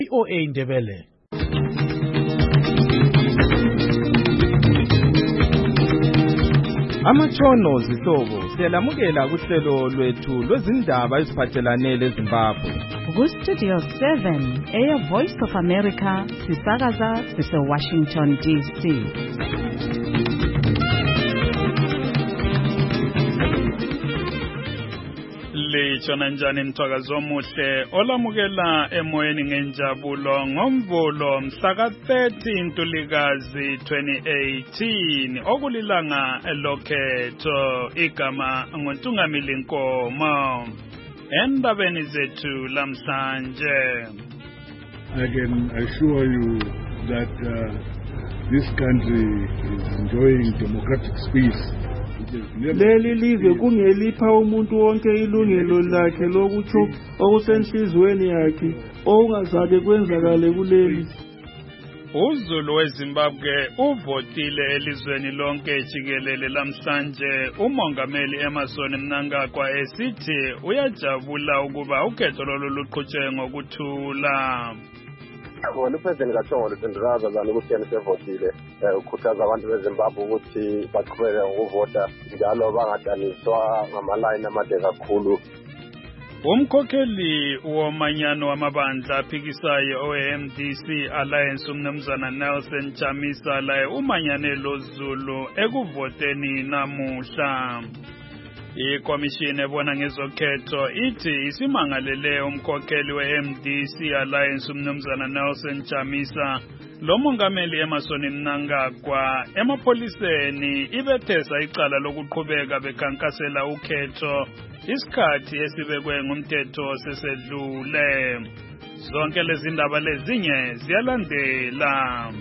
VOA Ndebele. Amatshono zihlobo siyalamukela kuhlelo lwethu lwezindaba eziphathelane leZimbabwe. Ku-Studio 7 Air Voice of America sisakaza sise-Washington DC. Litshona njani mthwakazi omuhle olamukela emoyeni ngenjabulo ngomvulo mhla ka-30 Ntulikazi 2018 okulilanga lokhetho igama nguNtungamili Nkomo. Endabeni zethu lamhlanje, I can assure you that this country is enjoying democratic space. Leli lizwe kungelipha umuntu wonke ilungelo lakhe lokutsho okusenhlizweni yakhe okungazake kwenzakale kuleli. uZulu weZimbabwe uvotile elizweni lonke jikelele lamhlanje. uMongameli Emmerson Mnangagwa esithi uyajabula ukuba ukhetho lolu luqhutshwe ngokuthula. Wona uPresident kaThongolo Sindrazazana ukuthi yena sevotile ukhuthaza abantu beZimbabwe ukuthi baqhubeke ngokuvota njalo bangadaniswa ngamalayini amade kakhulu. Umkhokheli womanyano wamabandla aphikisayo oMDC Alliance uMnumzana Nelson Chamisa laye umanyane loZulu ekuvoteni namuhla. Ikomishini ebona ngezokhetho ithi isimangalele umkhokheli weMDC Alliance uMnumzana Nelson Chamisa lo mongameli Emmerson Mnangagwa emapholiseni ibethesa icala lokuqhubeka bekhankasela ukhetho isikhathi esibekwe ngumthetho sesedlule. Zonke lezi ndaba lezinye ziyalandela.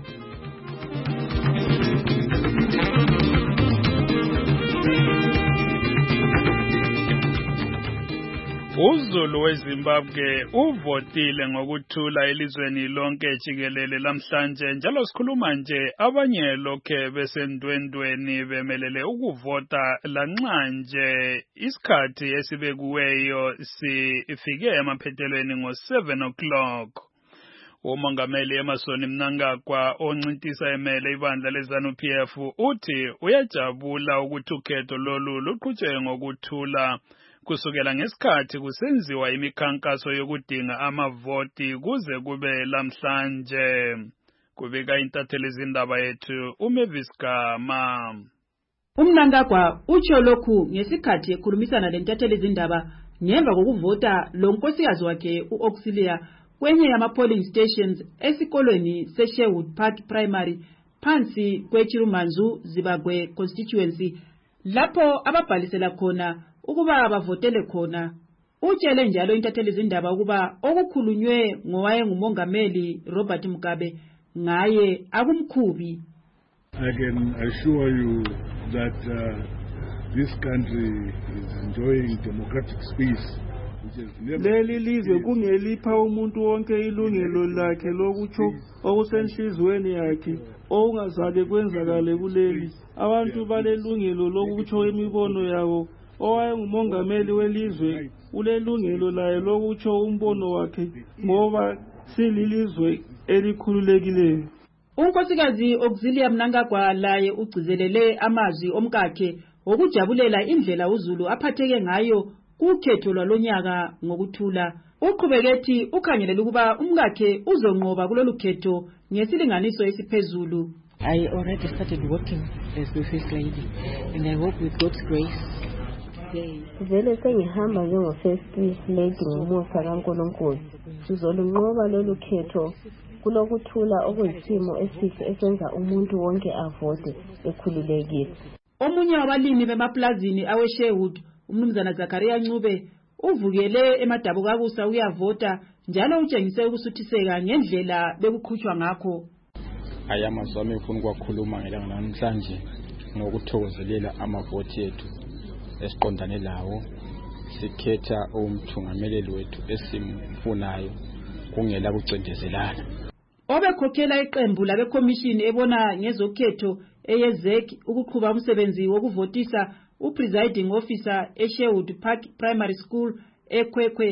uZulu weZimbabwe uvotile ngokuthula elizweni lonke jikelele lamhlanje njalo sikhuluma nje abanye lokhe besendwendweni bemelele ukuvota lanxanje isikhathi esibekuweyo sifike emaphethelweni ngo7 o'clock. uMongameli Emmerson Mnangagwa oncintisa emele ibandla leZANU-PF uthi uyajabula ukuthi ukhetho lolu luqhutshwe ngokuthula kusukela ngesikhathi kusenziwa imikhankaso yokudinga amavoti kuze kube lamhlanje. Kubika intatheli izindaba yethu uMavis Gama. uMnangagwa utsho lokhu ngesikhathi ekhulumisana lentatheli izindaba ngemva kokuvota lo nkosikazi wakhe uAuxilia kwenye yama-polling stations esikolweni seSherwood Park Primary phansi kweChirumanzu Zibagwe constituency lapho ababhalisela khona ukuba bavotele khona. Utshele njalo intatheli izindaba ukuba okukhulunywe ngowayengumongameli Robert Mugabe ngaye akumkhubi. I can assure you that this country is enjoying democratic space. Leli lizwe kungelipha umuntu wonke ilungelo lakhe lokutsho okusenhlizweni yakhe okungazake kwenzakale kuleli. Abantu balelungelo lokutsho imibono yabo. Owayengumongameli welizwe ulelungelo laye lokutsho umbono wakhe ngoba sililizwe elikhululekileyo. Unkosikazi Auxilia Mnangagwa laye ugcizelele amazwi omkakhe okujabulela indlela uZulu aphatheke ngayo kukhetho lwalonyaka ngokuthula. Uqhubeke ukhangelela ukuba umkakhe uzonqoba kulolu khetho ngesilinganiso esiphezulu. I already started working as the first lady and I hope with God's grace vele sengihamba njengo-first lady ngomusa kaNkulunkulu sizolunqoba lolu khetho kulokuthula okuyisimo esihle esenza umuntu wonke avote ekhululekile. Omunye wabalimi bemaplazini aweSherwood uMnumzana Zakaria Ncube uvukele eMadabukakusa uyavota njalo utshengise ukusuthiseka ngendlela bekuqhutshwa ngakho. Ayamazwi ami ufuna ukwakhuluma ngelanga namhlanje ngokuthokozelela amavoti ethu esiqondane lawo sikhetha umthungameleli wethu esimfunayo kungela kucendezelana. Obekhokhela iqembu labekomishini ebona ngezokhetho eyezek ukuqhuba umsebenzi wokuvotisa upresiding officer eSherwood Park Primary School eKwekwe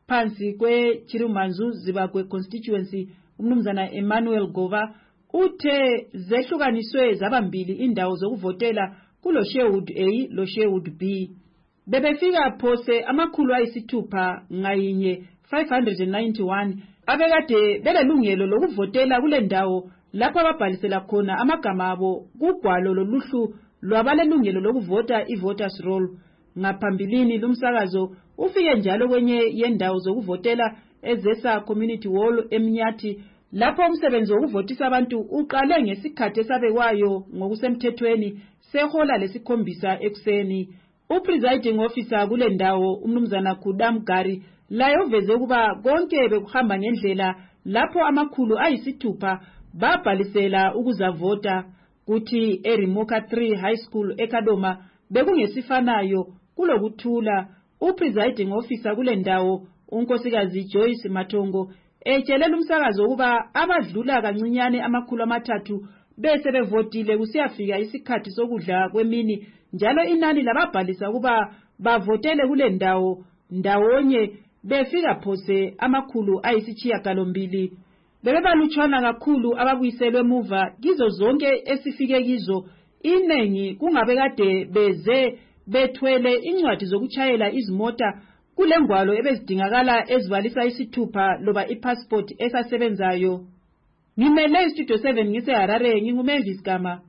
phansi kweChirumanzu Zibagwe constituency umnumzana Emmanuel Gova uthe zehlukaniswe zabambili indawo zokuvotela kulo Sherwood A lo Sherwood B. Bebefika phose amakhulu ayisithupha ngayinye 591 abekade belelungelo lokuvotela kule ndawo lapho ababhalisela khona amagama abo kugwalo loluhlu lwabalelungelo lokuvota i-voters roll. Ngaphambilini lumsakazo ufike njalo kwenye yendawo zokuvotela eZesa Community Hall eMnyathi lapho umsebenzi wokuvotisa abantu uqale ngesikhathi esabekwayo ngokusemthethweni sehola lesikhombisa ekuseni. Upresiding officer kule ndawo umnumzana Kudam Gari laye uveze ukuba konke bekuhamba ngendlela lapho amakhulu ayisithupha babhalisela ukuzavota kuthi eRimoka 3 High School eKadoma bekungesifanayo kulokuthula. Upresiding officer kule ndawo unkosikazi Joyce Matongo etshelela umsakazo ukuba abadlula kancinyane amakhulu amathathu bese bevotile kusiyafika isikhathi sokudla kwemini njalo inani lababhalisa ukuba bavotele kule ndawo ndawonye befika phose amakhulu ayisishiyagalombili. Bebebalutshwana kakhulu ababuyiselwe emuva kizo zonke esifike kizo, inengi kungabe kade beze bethwele incwadi zokutshayela izimota kulengwalo ebezidingakala ezibalisa isithupha loba ipassport esasebenzayo. Ngimele istudio 7 ngiseHarare ngingumemvis Gama.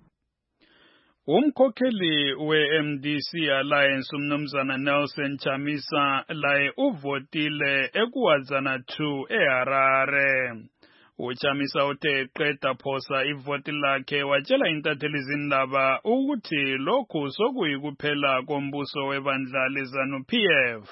Umkhokheli we-MDC Alliance umnumzana Nelson Chamisa laye uvotile eKuwadzana 2 eHarare. UChamisa uthe eqeda phosa ivoti lakhe watshela intatheli zindaba ukuthi lokhu sokuyikuphela kombuso webandla leZANU-PF.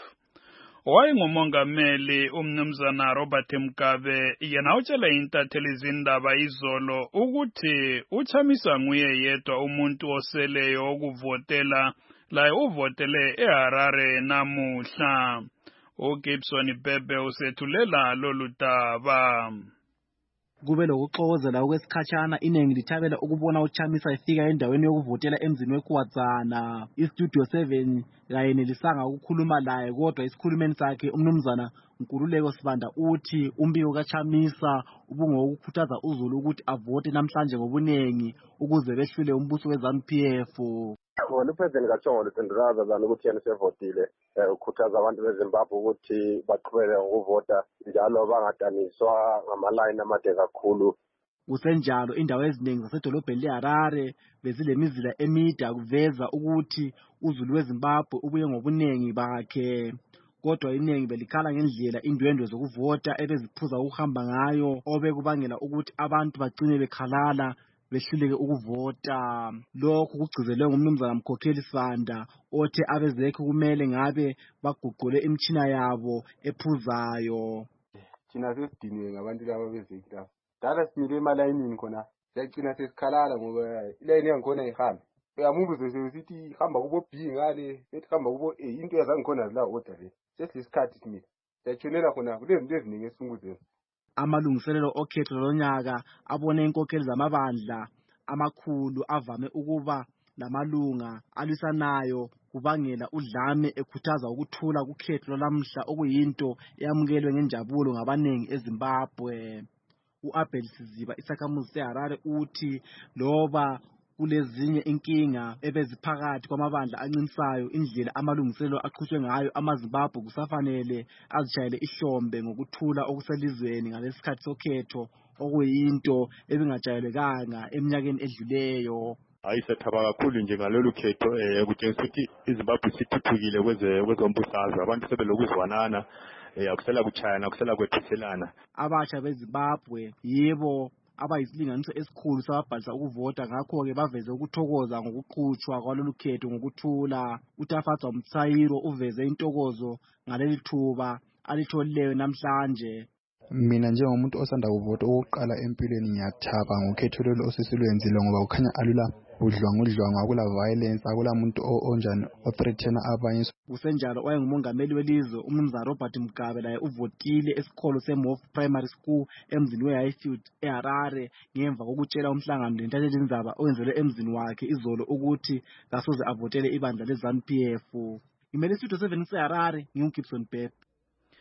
Owayengumongameli umnumzana Robert Mugabe yena utshele intatheli zindaba izolo ukuthi uChamisa nguye yedwa umuntu oseleyo ukuvotela laye uvotele eHarare namuhla. uGibson Bebe usethulela lolu daba. Kube lokuxokozela okwesikhatshana inengi lithabela ukubona uChamisa efika endaweni yokuvotela emzini weKuwadzana. Istudio 7 kayenelisanga ukukhuluma laye kodwa isikhulumeni sakhe umnumzana Nkululeko Sibanda uthi umbiko kaChamisa ubungokukhuthaza uZulu ukuthi avote namhlanje ngobunengi ukuze behlule umbuso weZANU-PF. Upresident kaTshongo Lutenduraza zana ukuthi yena sevotile ukhuthaza abantu beZimbabwe ukuthi baqhubeke ngokuvota njalo bangadaniswa ngamalayini amade kakhulu. Kusenjalo indawo eziningi zasedolobheni leHarare bezilemizila emide kuveza ukuthi uZulu weZimbabwe ubuye ngobunengi bakhe. Kodwa iningi belikhala ngendlela indwendwe zokuvota ebeziphuza ukuhamba ngayo obekubangela ukuthi abantu bagcine bekhalala behluleke ukuvota. Lokhu kugcizelwe ngumnumzana Mkhokheli Sibanda othe abezekhe kumele ngabe baguqule imtshina yabo ephuzayo. Thina sesidiniwe ngabantu laba bezekhe. Dala simile emalayinini khona siyagcina sesikhalala ngoba ilayini yangikhona ihambe. Uyamubuza sesithi hamba kubo B ngale sethi hamba kubo A into yazangikhona la order le. Sesisikhathi simile. Siyatshonela khona kulezinto eziningi esinguzeni. Amalungiselelo okhetho lonyaka abone inkokheli zamabandla amakhulu avame ukuba lamalunga alwisanayo kubangela udlame ekhuthaza ukuthula kukhetho lamhla okuyinto eyamukelwe ngenjabulo ngabanengi eZimbabwe. uAbel Siziba isakhamuzi seHarare uthi loba kulezinye inkinga ebeziphakathi kwamabandla ancinisayo indlela amalungiselelo aqhutshwe ngayo amaZimbabwe kusafanele azijayele ihlombe ngokuthula okuselizweni ngalesikhathi sokhetho okuyinto ebingajayelekanga eminyakeni edluleyo. Ayisethaba kakhulu nje ngalolu khetho kutshengisa ukuthi iZimbabwe sithuthukile kwezombusazwe abantu sebelokuzwanana akusela kuchayana akusela kwethuselana. Abatsha beZimbabwe yibo abayisilinganiso esikhulu sababhalisa ukuvota ngakho-ke baveze ukuthokoza ngokuqhutshwa kwalolu khetho ngokuthula. uTafatsa Mtsayiro uveze intokozo ngaleli thuba alitholileyo namhlanje. Mina njengomuntu osanda kuvota okokuqala empilweni ngiyathaba ngokhetho lolu osesilwenzile ngoba kukhanya alula udlwangudlwangu akula violence akula muntu onjani othreatena abanye. Kusenjalo wayengumongameli welizwe umnumzana Robert Mugabe laye uvotile esikolo seMof Primary School emzini weHighfield eHarare ngemva kokutshela umhlangano lentathelini indaba owenzelwe emzini wakhe izolo ukuthi kasoze avotele ibandla leZANU-PF. Imele Studio 7 seHarare ngingumGibson Bebe.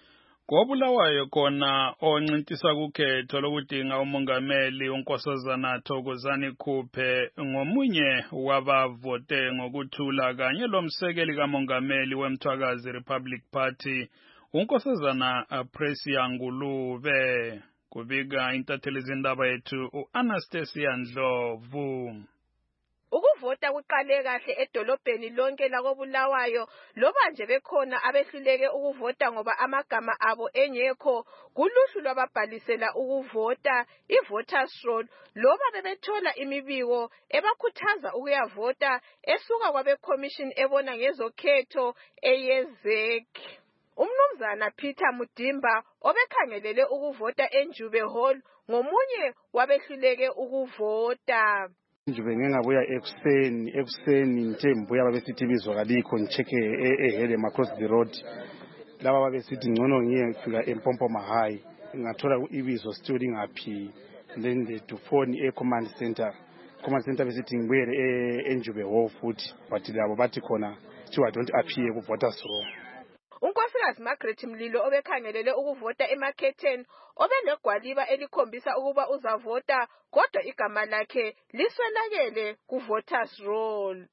Kobulawayo khona oncintisa kukhetho lokudinga umongameli uNkosazana Thokozani Khuphe ngomunye wabavote ngokuthula kanye lomsekeli kamongameli weMthwakazi Republic Party uNkosazana Precious Ngulube. Kubika intatheli zindaba yethu uAnastasia Ndlovu. Ukuvota kuqale kahle edolobheni lonke lakoBulawayo loba nje bekhona abehluleke ukuvota ngoba amagama abo engekho kuluhlu lwababhalisela ukuvota i-voters roll loba bebethola imibiko ebakhuthaza ukuyavota esuka kwabe-commission ebona ngezokhetho eyezek. Umnumzana Peter Mudimba obekhangelele ukuvota eNjube Hall ngomunye wabehluleke ukuvota. Njube ngingabuya ekuseni nje mbuya babesithi bizwa kalikho ngicheke ehele across the road laba babesithi ngcono ngiyefika eMpompo High ngathola ibizo still ingaphi then to phone command center besithi ngibuyele eNjube Hall futhi but labo bathi khona I don't appear ku voters roll. Unkosikazi Margaret Mlilo obekhangelele ukuvota eMarketing obelegwaliba elikhombisa ukuba uzavota kodwa igama lakhe liswelakele ku voters roll.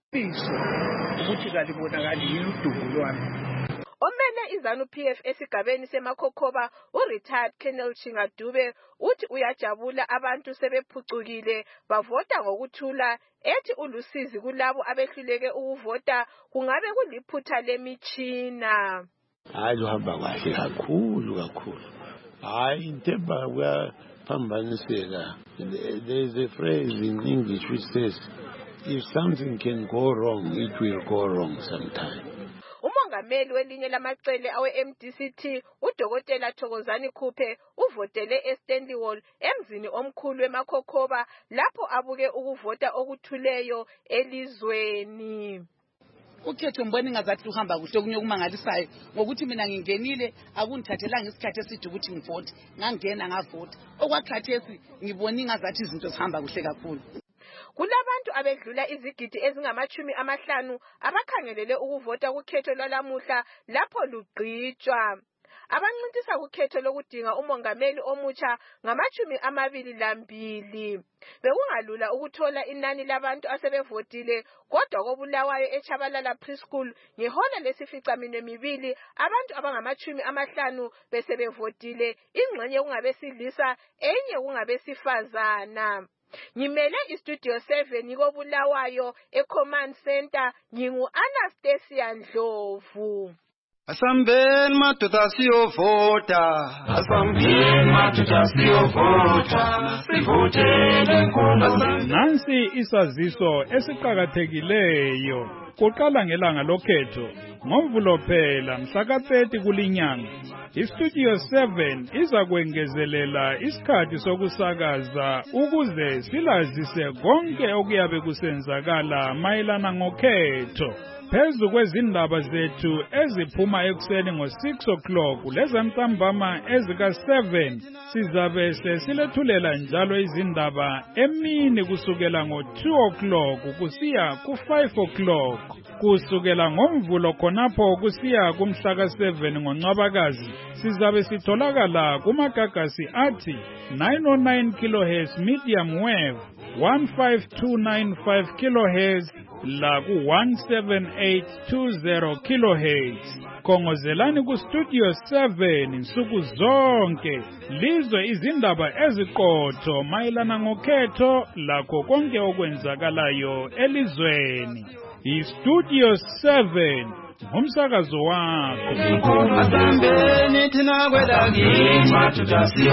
Ukuthi kalibonakali yini udumo lwami. Omele izanu PF esigabeni semakhokhoba retired Colonel Chingadube uthi uyajabula abantu sebephucukile bavota ngokuthula ethi ulusizi kulabo abehluleke ukuvota kungabe kuliphutha lemichina. Hayi uhamba kahle kakhulu. Hayi intemba kuyaphambaniseka. There is a phrase in English which says if something can go wrong it will go wrong sometime. Umongameli welinye lamacele awe-MDCT uDokotela Thokozani Khuphe uvotele eStanley Hall emzini omkhulu eMakhokhoba lapho abuke ukuvota okuthuleyo elizweni. Ukhetho mbona ngazathi uhamba kuhle kunye kumangalisayo ngokuthi mina ngingenile akungithathelanga isikhathi eside ukuthi ngivote ngangena ngavota okwakhathesi ngibona ngazathi izinto zihamba kuhle kakhulu. Kulabantu abedlula izigidi ezingama-50 abakhangelele ukuvota kukhetho lwalamuhla lapho lugqitshwa. Abancintisa kukhetho lokudinga umongameli omutsha ngama-22. Bekungalula ukuthola inani labantu asebevotile kodwa koBulawayo eChabalala Preschool ngehola lesi-12 abantu abangama-50 besebevotile ingxenye kungabesilisa enye kungabesifazana. Ngimele iStudio 7 koBulawayo eCommand Center ngingu-Anastasia Ndlovu. Asambeni madoda siyovota. Sivotele iNkosi. Nansi isaziso esiqhakathekileyo. Kuqala ngelanga lokhetho ngoMvulo phela mhla ka-30 kulinyanga. iStudio 7 izakwengezelela isikhathi sokusakaza ukuze silazise konke okuyabe kusenzakala mayelana ngokhetho. Phezu kwezindaba zethu eziphuma ekuseni ngo-6 o'clock lezantambama ezika-7 sizabe sesilethulela njalo izindaba emini kusukela ngo-2 o'clock kusiya ku-5 o'clock. Kusukela ngoMvulo khonapho kusiya kumhla ka-7 ngoNcwabakazi sizabe sitholakala kumagagasi athi 909 kHz medium wave, 15295 kHz la ku-17820 kHz. Khongozelani kuStudio 7 nsuku zonke lizwe izindaba eziqotho mayelana ngokhetho lakho konke okwenzakalayo elizweni. iStudio 7 ngumsakazo wakho. Asambeni thina kwelakini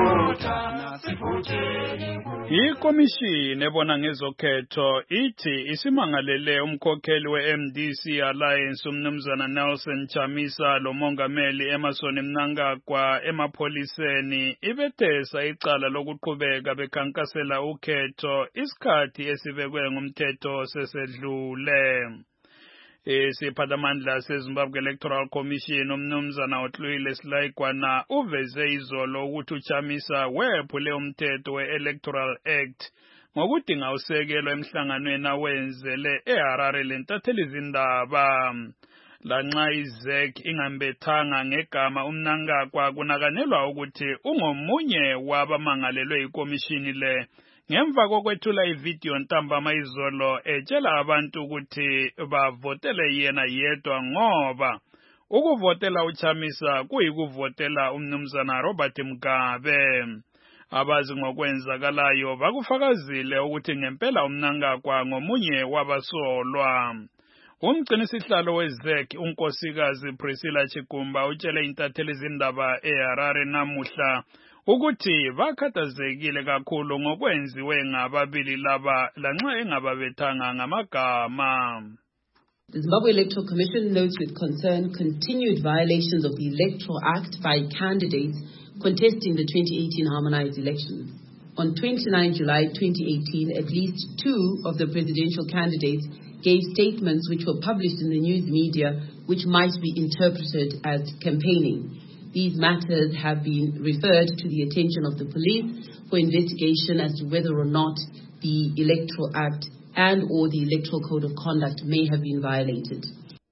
iKomishini ebona ngezokhetho ithi isimangalele umkhokheli we-MDC Alliance umnumzana Nelson Chamisa lomongameli Emmerson Mnangagwa emapholiseni ibethesa icala lokuqhubeka bekhankasela ukhetho isikhathi esibekwe ngumthetho sesedlule. Isiphathamandla seZimbabwe Electoral Commission umnumzana uTluyile Silaigwana uveze izolo ukuthi uChamisa wephule umthetho we-Electoral Act ngokudinga usekelo emhlanganweni awenzele eHarare lentatheli izindaba. lanxa iZEC ingambethanga ngegama uMnangagwa kunakanelwa ukuthi ungomunye wabamangalelwe ikomishini le ngemva kokwethula ividiyo ntambama izolo etshela abantu ukuthi bavotele yena yedwa ngoba ukuvotela uChamisa kuyikuvotela umnumzana Robert Mugabe. Abazi ngokwenzakalayo bakufakazile ukuthi ngempela uMnangagwa ngomunye wabasolwa. Umgcinisihlalo weZEC unkosikazi Priscilla Chigumba utshele intatheli izindaba eHarare namuhla ukuthi bakhathazekile kakhulu ngokwenziwe ngababili laba lanxa engababethanga ngamagama. The Zimbabwe Electoral Commission notes with concern continued violations of the Electoral Act by candidates contesting the 2018 harmonized elections. On 29 July 2018, at least 2 of the presidential candidates gave statements which were published in the news media which might be interpreted as campaigning. These matters have been referred to the attention of the police for investigation as to whether or not the Electoral Act and or the Electoral Code of Conduct may have been violated.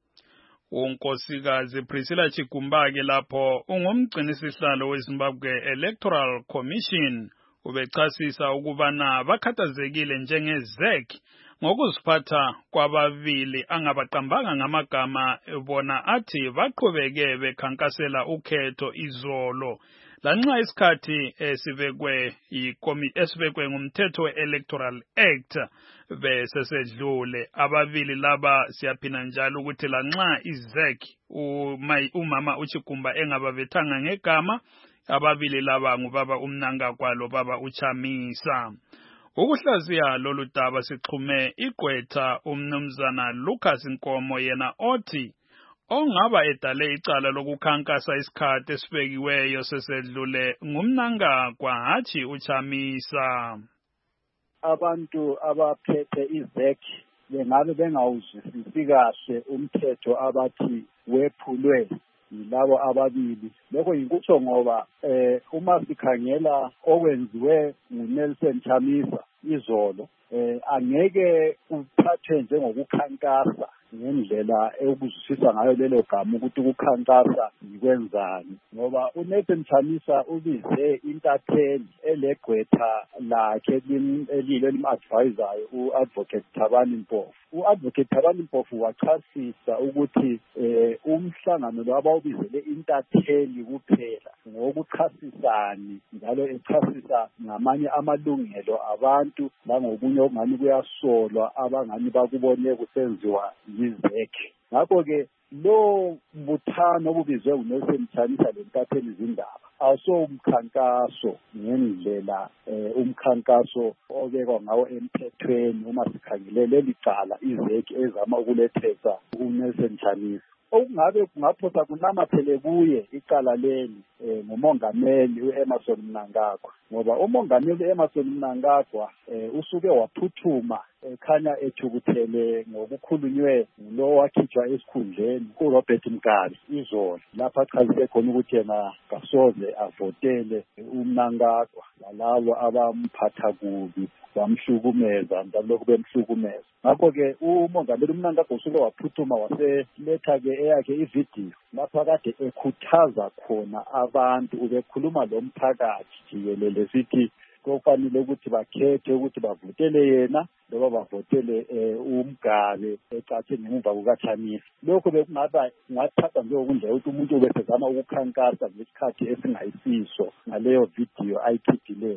Unkosikazi Priscilla Chigumba ke lapho ungumgcinisihlalo weZimbabwe Electoral Commission ubechasisa ukubana bakhathazekile njengeZEC ngokuziphatha kwababili angabaqambanga ngamagama bona athi baqhubeke bekhankasela ukhetho izolo lanxa isikhathi esibekwe ngumthetho we-Electoral Act besesedlule. Ababili laba siyaphina njalo ukuthi lanxa iZEC umama uChigumba engababethanga ngegama, ababili laba ngubaba uMnangagwa lobaba uChamisa. Ukuhlaziya lolu daba sixhume igqwetha umnumzana Lucas Nkomo yena othi ongaba edale icala lokukhankasa isikhathi esibekiweyo sesedlule ngumnangagwa hathi uChamisa. Abantu abaphethe iZEC bengabe bengawuzwisisi kahle umthetho abathi wephulwe yilabo ababili. Lokho yinkutsho ngoba uma sikhangela okwenziwe nguNelson Chamisa izolo angeke uphathwe njengokukhankasa ngendlela ekuzwisisa ngayo lelo gama ukuthi ukukhankasa yikwenzani, ngoba uNelson Chamisa ubize intatheli elegqwetha lakhe elilo elim-advisayo u-Advocate Thabani Mpofu. U-Advocate Thabani Mpofu wachasisa ukuthi umhlangano lo abawubizele intatheli kuphela ngokuchasisani, njalo echasisa ngamanye amalungelo abantu langobunye okungani kuyasolwa abangani bakubone kusenziwa yiZEC. Ngakho-ke lo mbuthano obubizwe nguNelson Chamisa lentatheli izindaba awusomkhankaso ngendlela umkhankaso obekwa ngawo emthethweni uma sikhangele leli cala iZEC ezama ukulethesa uNelson Chamisa. Okungabe kungaphosa kunamathele kuye icala leli ngumongameli uEmmerson Mnangagwa, ngoba umongameli uEmmerson Mnangagwa usuke waphuthuma ekhanya ethukuthele ngokukhulunywe ngulo wakhitshwa esikhundleni uRobert Mugabe izolo, lapha achazise khona ukuthi yena kasoze avotele uMnangagwa lalabo abamphatha kubi bamhlukumeza njalo bemhlukumeza. Ngakho-ke umongameli uMnangagwa usuke waphuthuma waseletha-ke eyakhe ividiyo lapha kade ekhuthaza khona abantu, ubekhuluma lo mphakathi jikelele sithi kufanele ukuthi bakhethe ukuthi bavotele yena loba bavotele uMgabe ecathi ngemuva kukaChamisa. Lokho kungathatha njengokundlela ukuthi umuntu ubesezama ukukhankasa ngesikhathi esingayisiso ngaleyo vidiyo ayikhiphileyo.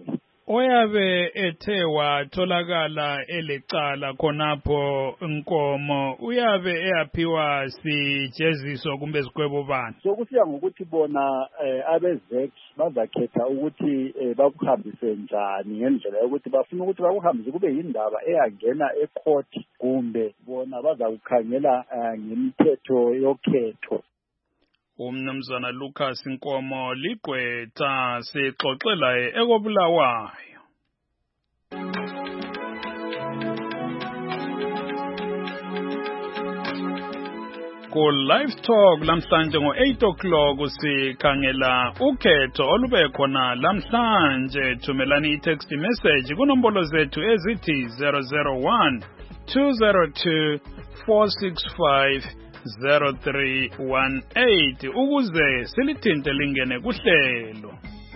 Oyabe ethe watholakala elecala khonapho Nkomo uyabe eyaphiwa sijeziso kumbe sikwebo bani? Sokusiya ngokuthi bona abeZEC bazakhetha ukuthi bakuhambise njani ngendlela yokuthi bafuna ukuthi bakuhambise kube yindaba eyangena ecourt kumbe bona bazakukhangela ngemithetho yokhetho. Umnumzana Lucas Nkomo ligqwetha sixoxela ekobulawayo. Ku live talk lamhlanje ngo-8 o'clock sikhangela ukhetho olube khona lamhlanje. Thumelani i-text message kunombolo zethu ezithi 001 202 465 0318 ukuze silithinte lingene kuhlelo.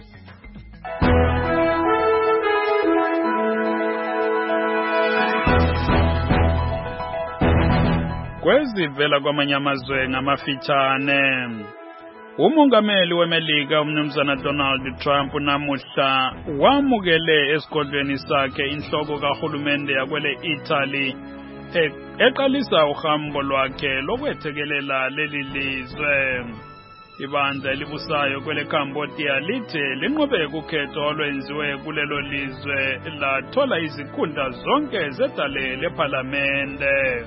Kwezivela kwamanye amazwe ngamafitshane. Umongameli weMelika umnumzana Donald Trump namuhla wamukele esigodlweni sakhe inhloko kahulumende yakwele Italy eqalisa uhambo lwakhe lokwethekelela leli lizwe. Ibandla elibusayo kwele Cambodia lithe linqobe ukhetho olwenziwe kulelo lizwe lathola izikhundla zonke zedale leParlamente.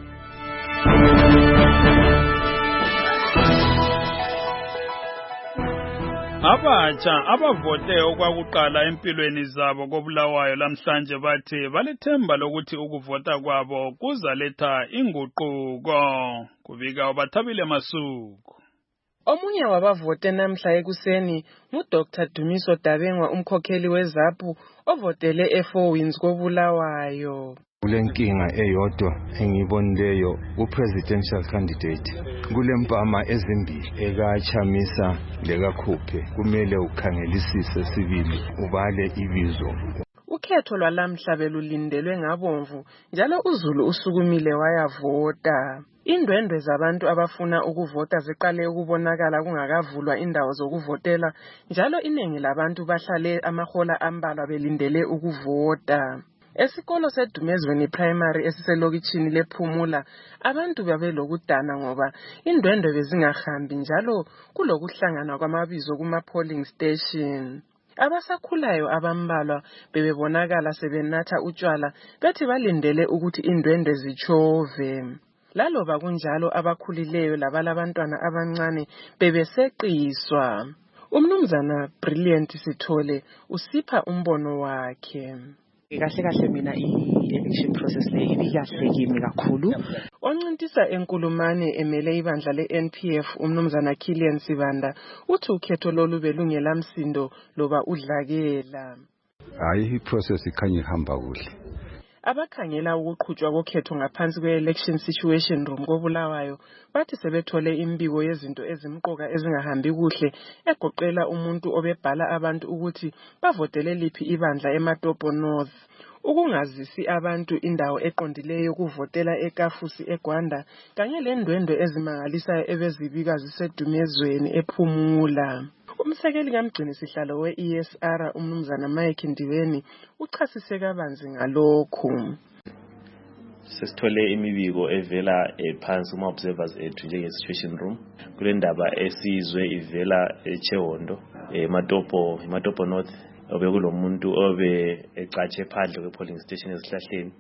Abatsha abavote okwakuqala empilweni zabo koBulawayo lamhlanje bathi balethemba lokuthi ukuvota kwabo kuzaletha inguquko. Kubika uBathabile Masuku. Omunye wabavote namhla ekuseni nguDr Dumiso Dabengwa umkhokheli weZAPU ovotele e4 Winds koBulawayo. Kulenkinga eyodwa engibonileyo upresidential candidate kulempama ezimbili ekaChamisa lekaKhuphe kumele ukhangelisise sibili ubale ibizo. Ukhetho lwalamhla belulindelwe ngabomvu njalo uZulu usukumile wayavota. Indwendwe zabantu abafuna ukuvota ziqale ukubonakala kungakavulwa indawo zokuvotela njalo iningi labantu bahlale amahola ambalwa belindele ukuvota. Esikolo seDumezweni Primary esiselokitshini lePhumula abantu babelokudana ngoba indwendwe bezingahambi njalo kulokuhlangana kwamabizo kuma-polling station. Abasakhulayo abambalwa bebebonakala sebenatha utshwala bethi balindele ukuthi indwendwe zitshove. Laloba kunjalo abakhulileyo labalabantwana abancane bebeseqiswa. Umnumzana Brilliant Sithole usipha umbono wakhe. Kahle mina i-election process le ibikahle kimi kakhulu. Oncintisa enkulumane emele ibandla le-NPF umnumzana Kilian Sibanda uthi ukhetho lolu belungelamsindo loba udlakela. Hayi i-process ikhanya ihamba kuhle. Abakhangela ukuqhutshwa kokhetho ngaphansi kwe-election situation room koBulawayo bathi sebethole imbiko yezinto ezimqoka ezingahambi kuhle egoqela umuntu obebhala abantu ukuthi bavotele liphi ibandla eMatopo North, ukungazisi abantu indawo eqondileyo yokuvotela eKafusi eGwanda kanye lendwendwe ezimangalisayo ebezibika zisedumezweni ePhumula. Umsekeli kamgcini sihlalo we-ESR umnumzana Mike Ndiweni uchasise kabanzi ngalokhu. Sesithole imibiko evela phansi kuma-observers ethu njenge-situation room kule ndaba esizwe ivela eChehondo eMatopo North obekulomuntu obe ecatshe phandle kwe-polling station ezihlahleni.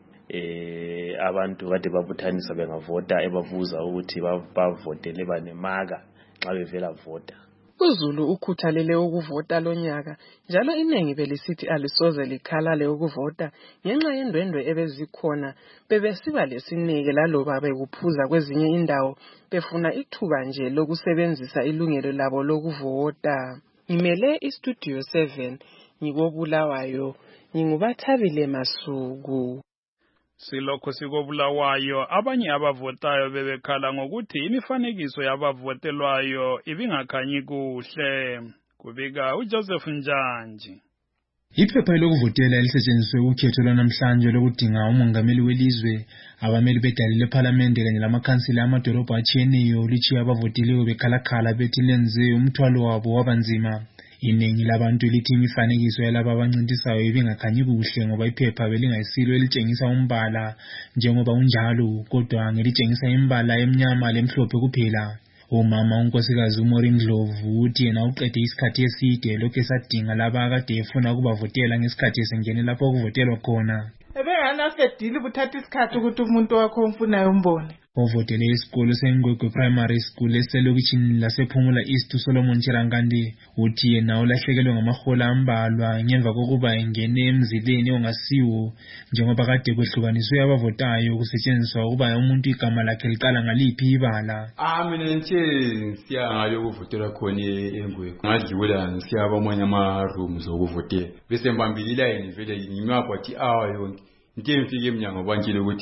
Abantu kade babuthanisa bengavota ebavuza ukuthi bavotele banemaka nxa bevela vota. UZulu ukhuthalele ukuvota lonyaka njalo iningi belisithi alisoze likhalale ukuvota ngenxa yendwendwe ebezikhona bebesiba lesineke laloba bekuphuza kwezinye indawo befuna ithuba nje lokusebenzisa ilungelo labo lokuvota. Ngimele iStudio 7 ngikobulawayo nginguBathabile Masuku. Silokho sikoBulawayo abanye abavotayo bebekhala ngokuthi imifanekiso yabavotelwayo ibingakhanyi kuhle. Kubika uJoseph Njanji. Iphepha lokuvotela elisetshenziswe ukhetho lwanamhlanje lokudinga umongameli welizwe, abameli bedale leParlamente kanye lamakhansila amadolobha atshiyeneyo litshiya abavoteleyo bekhalakhala bethi lenze umthwalo wabo wabanzima. Iningi labantu lithi imifanekiso yalaba abancintisayo ibingakhanyi kuhle ngoba iphepha belingayisilo elitshengisa umbala njengoba unjalo kodwa ngelitshengisa imbala emnyama lemhlophe kuphela. Umama unkosikazi uMaureen Ndlovu uthi yena uqede isikhathi eside lokho esadinga laba akade efuna ukubavotela ngesikhathi esengene lapho okuvotelwa khona. Ebenganasedili buthatha isikhathi ukuthi umuntu wakho umfunayo umbone. Ovotele isikolo seNgwegwe Primary School eselokitshini lasePhumula East Solomon Chirangandi uthi yena ulahlekelwe ngamahola ambalwa ngemva kokuba engene emzileni ongasiwo njengoba kade kwehlukaniswe abavotayo kusetshenziswa ukuba umuntu igama lakhe liqala ngaliphi ibala. Mina nje siyangayo ukuvotela khona eNgwegwe ngadlula ngisiyaba amanye ama-rooms okuvotela bese mbambili line vele ngimapha wathi yonke into emfike eminyango bantshile ukuthi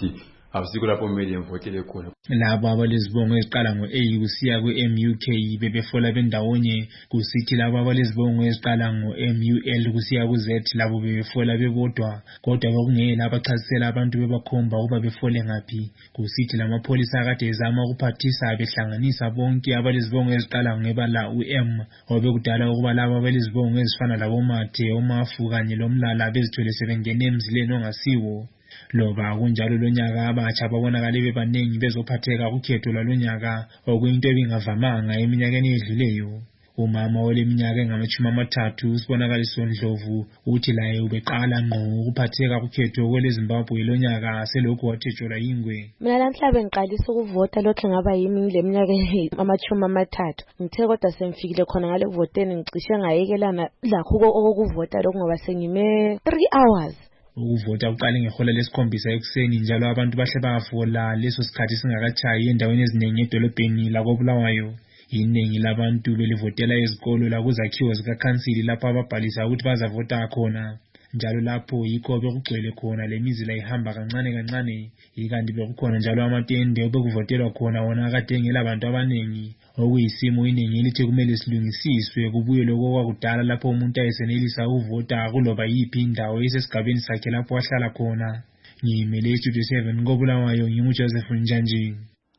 asikho lapho kumele ngivotele khona. Labo abalezibongo eziqala ngo-A kusiya ku-MUK bebefola bendawonye, kusithi labo abalezibongo eziqala ngo-MUL kusiya ku-Z labo bebefola bebodwa, kodwa bekungela abachasisela abantu bebakhomba ukuba befole ngaphi. Kusithi lamapholisa akade ezama ukuphathisa behlanganisa bonke abalezibongo eziqala ngebala u-M, obekudala ukuba labo abalezibongo ezifana laboMathe, oMafu kanye loMlala bezithwele sebengene emzileni ongasiwo. Loba kunjalo lonyaka abatsha babonakale bebanengi bezophatheka kukhetho lwalonyaka, okuyinto ebingavamanga eminyakeni edluleyo. Umama oleminyaka engama-30 uSibonakaliso Ndlovu uthi laye ubeqala ngqo ukuphatheka kukhetho kweleZimbabwe lonyaka selokhu wathetshwa yingwe. Mina namhla bengiqalisa ukuvota lokho ngaba yimi leminyaka ama-30. Ngithe kodwa sengifikile khona ngale voteni ngicishe ngayekelana lakho okuvota lokho ngoba sengime 3 hours. Ukuvota kuqale ngehola lesikhombisa ekuseni njalo abantu bahle bafola leso sikhathi singakatshayi endaweni eziningi edolobheni lakoBulawayo. Iningi labantu belivotela ezikolo lakuzakhiwo zikakhansili lapho ababhalisa ukuthi bazavota khona. Njalo lapho yikho bekugcwele khona lemizila ihamba kancane kancane, ikanti bekukhona njalo amatende obekuvotelwa khona wona akade engela abantu abaningi, okuyisimo iningi elithi kumele silungisiswe kubuye lokho kwakudala lapho umuntu ayesenelisa ukuvota kuloba yiphi indawo esesigabeni sakhe lapho ahlala khona. Ngiyimele iStudio 7 koBulawayo nginguJoseph Njanji.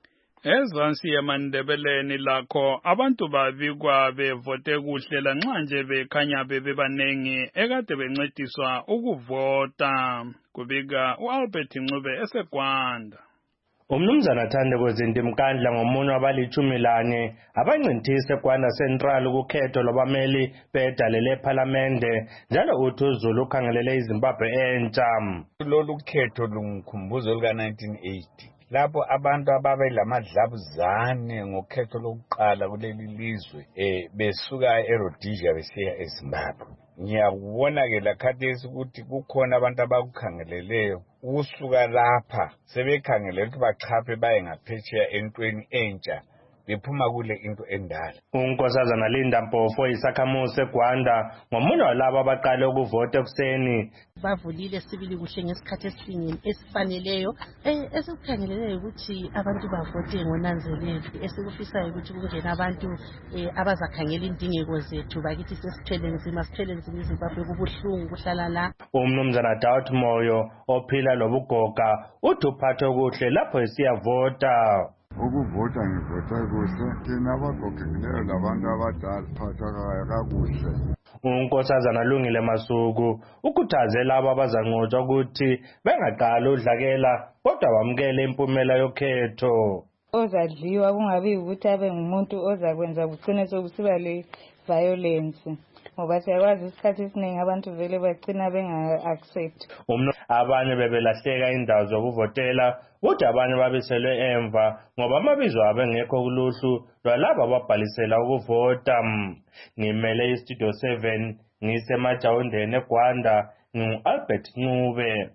Ezansi yemandebeleni lakho abantu babikwa bevote kuhle lanxa nje bekhanya bebanengi ekade bencediswa ukuvota, kubika uAlbert Ncube eseGwanda. Umnumzana Thandeko Zintimkandla ngomunye wabali-14 abancintise eGwanda Central kukhetho lwabameli bedalele ePhalamende, njalo uthi uZulu ukhangelele iZimbabwe entsha. Lolu khetho lungikhumbuzo luka-1980. Lapho abantu ababelamadlabuzane ngokhetho lokuqala kuleli lizwe besuka eRhodesia besiya eZimbabwe. Ngiyakubona ke lakhathesi ukuthi kukhona abantu abakukhangeleleyo usuka lapha sebekhangelele ukuthi bachaphe baye ngaphetsheya entweni entsha bephuma kule into endala. Unkosazana Linda Mpofu isakhamuzi eGwanda ngomunye walabo abaqale ukuvota ekuseni. Bavulile sibili kuhle ngesikhathi esifaneleyo esikukhangeleleyo ukuthi abantu bavote ngonanzelelo, esikufisayo ukuthi kungena abantu abazakhangela indingeko zethu bakithi sesithwele nzima iZimbabwe kubuhlungu kuhlala la. Umnumzana Daud Moyo ophila lobugoga uthi uphathe kuhle lapho esiyavota. Ukuvota ngivota kuhle, thina abagogekileyo labantu abadala phatha kakuhle. Unkosazana Lungile Masuku ukhuthaze labo abazanqotshwa ukuthi bengaqali udlakela kodwa bamukele impumela yokhetho. Ozadliwa kungabi ukuthi abe ngumuntu ozakwenza kugcine sokusiba le violence. Ngoba siyakwazi isikhathi esiningi abantu vele bagcina benga-accept. Abanye bebelahleka indawo zokuvotela, ukuthi abanye babiselwe emva ngoba amabizo abo engekho kuluhlu lwalabo ababhalisela ukuvota. Ngimele iStudio 7 ngisemajawundeni eGwanda ngingu-Albert Ncube.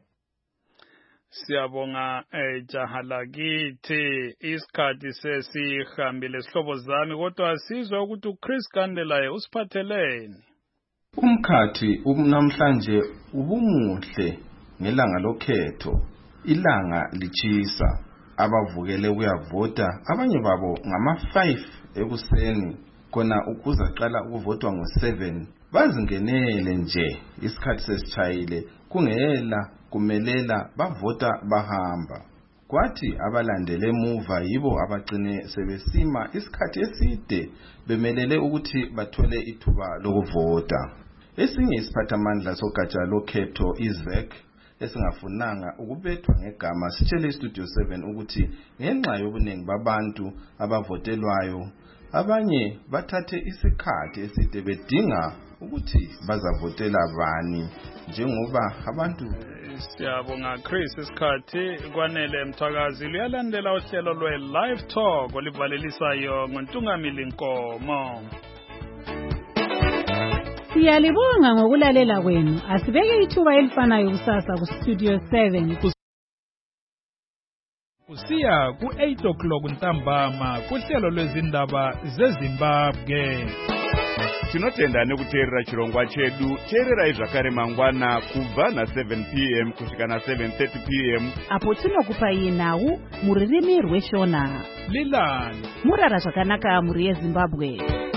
Siyabonga jaha lakithi, isikhathi sesihambile sihlobo zami, kodwa sizwe ukuthi uChris Kandelaye usiphatheleni. Umkhathi namhlanje ubumuhle ngelanga lokhetho, ilanga lichisa, abavukele kuyavota abanye babo ngama-5 ekuseni khona ukuzaqala ukuvotwa ngo-7 bazingenele nje isikhathi sesitshayile kungela kumelela bavota bahamba. Kwathi abalandele emuva yibo abagcine sebesima isikhathi eside bemelele ukuthi bathole ithuba lokuvota. Esinye isiphathamandla sogatsha lokhetho iZEC esingafunanga ukubethwa ngegama sitshele iStudio 7 ukuthi ngenxa yobuningi babantu abavotelwayo abanye bathathe isikhathi eside bedinga ukuthi bazavotela bani njengoba abantu. Siyabonga Chris, isikhathi kwanele Mthakazi luyalandela uhlelo lwe-Live Talk olivalelisayo ngoNtungamili Nkomo. Siyalibonga ngokulalela kwenu. Asibeke ithuba elifanayo kusasa kuStudio 7 kusiya ku-8 o'clock ntambama kuhlelo lwezindaba zeZimbabwe. tinotenda nekuteerera chirongwa chedu. Teererai zvakare mangwana kubva na7 p.m. kusvika na7:30 p.m. apo tinokupai nhau muririmi rweshona. Lilani murara zvakanaka muri yeZimbabwe.